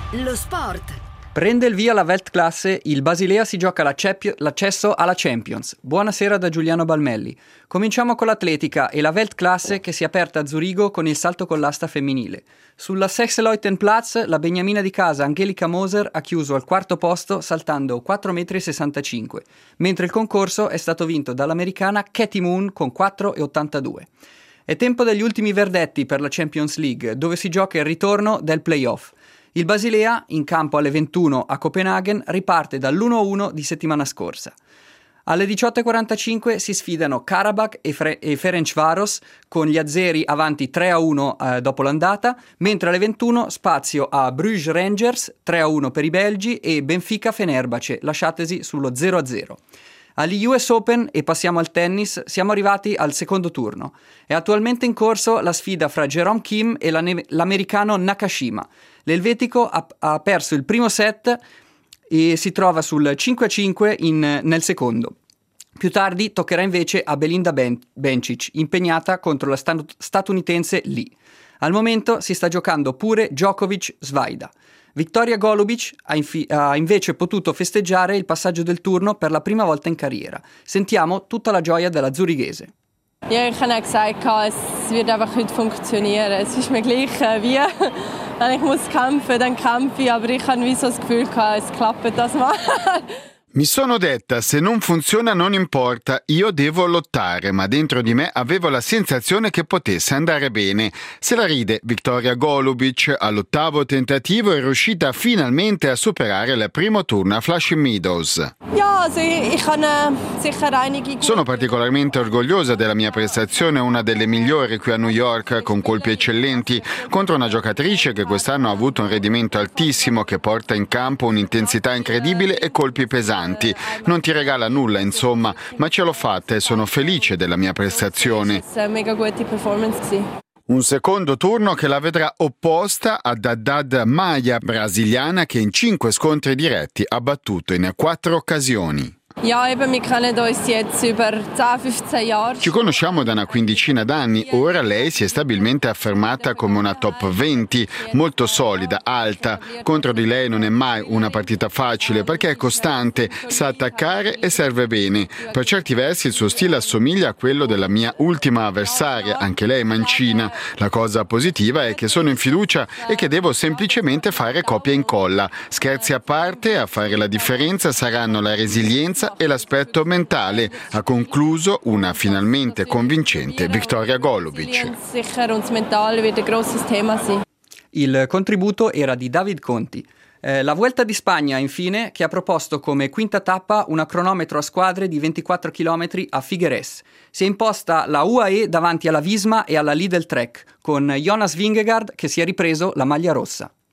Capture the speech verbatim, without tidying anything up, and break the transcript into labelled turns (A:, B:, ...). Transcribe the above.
A: Lo sport.
B: Prende il via la Weltklasse, il Basilea si gioca l'accesso alla Champions. Buonasera da Giuliano Balmelli. Cominciamo con l'atletica e la Weltklasse che si è aperta a Zurigo con il salto con l'asta femminile. Sulla Sechs-Leuten-Platz la beniamina di casa Angelika Moser ha chiuso al quarto posto saltando quattro virgola sessantacinque metri, mentre il concorso è stato vinto dall'americana Katie Moon con quattro virgola ottantadue. È tempo degli ultimi verdetti per la Champions League, dove si gioca il ritorno del play-off. Il Basilea, in campo alle ventuno a Copenaghen, riparte dall'uno a uno di settimana scorsa. Alle diciotto e quarantacinque si sfidano Karabakh e, Fre- e Ferencváros, con gli azzeri avanti tre a uno eh, dopo l'andata, mentre alle ventuno spazio a Bruges Rangers, tre a uno per i belgi, e Benfica Fenerbahce, lasciatesi sullo zero a zero. Agli U S Open, e passiamo al tennis, siamo arrivati al secondo turno. È attualmente in corso la sfida fra Jerome Kim e la ne- l'americano Nakashima. L'elvetico ha, ha perso il primo set e si trova sul cinque a cinque in, nel secondo. Più tardi toccherà invece a Belinda ben- Bencic, impegnata contro la sta- statunitense Lee. Al momento si sta giocando pure Djokovic-Svaida. Victoria Golubic ha, infi- ha invece potuto festeggiare il passaggio del turno per la prima volta in carriera. Sentiamo tutta la gioia della zurighese.
C: Ja, ich habe ja gesagt, es wird einfach heute funktionieren. Es ist mir gleich wie, wenn ich muss kämpfen, dann kämpfe ich, aber ich habe wie so das Gefühl, es klappt das mal.
D: Mi sono detta, se non funziona non importa, io devo lottare, ma dentro di me avevo la sensazione che potesse andare bene. Se la ride Victoria Golubic, all'ottavo tentativo è riuscita finalmente a superare il primo turno a Flushing Meadows.
C: Ja, also ich habe sicher einige...
D: Sono particolarmente orgogliosa della mia prestazione, una delle migliori qui a New York, con colpi eccellenti, contro una giocatrice che quest'anno ha avuto un rendimento altissimo, che porta in campo un'intensità incredibile e colpi pesanti. Non ti regala nulla, insomma, ma ce l'ho fatta e sono felice della mia prestazione.
C: Mega gute performance.
D: Un secondo turno che la vedrà opposta ad Haddad Maia, brasiliana, che in cinque scontri diretti ha battuto in quattro occasioni.
C: Ja, eben, wir kennen uns jetzt über zehn fünfzehn Jahre.
D: Ci conosciamo da una quindicina d'anni, ora lei si è stabilmente affermata come una top venti, molto solida, alta. Contro di lei non è mai una partita facile perché è costante, sa attaccare e serve bene. Per certi versi il suo stile assomiglia a quello della mia ultima avversaria, anche lei mancina. La cosa positiva è che sono in fiducia e che devo semplicemente fare copia e incolla. Scherzi a parte, a fare la differenza saranno la resilienza e l'aspetto mentale, ha concluso una finalmente convincente Victoria Golubic.
B: Il contributo era di David Conti. Eh, la Vuelta di Spagna, infine, che ha proposto come quinta tappa una cronometro a squadre di ventiquattro chilometri a Figueres. Si è imposta la U A E davanti alla Visma e alla Lidl Trek, con Jonas Vingegaard che si è ripreso la maglia rossa.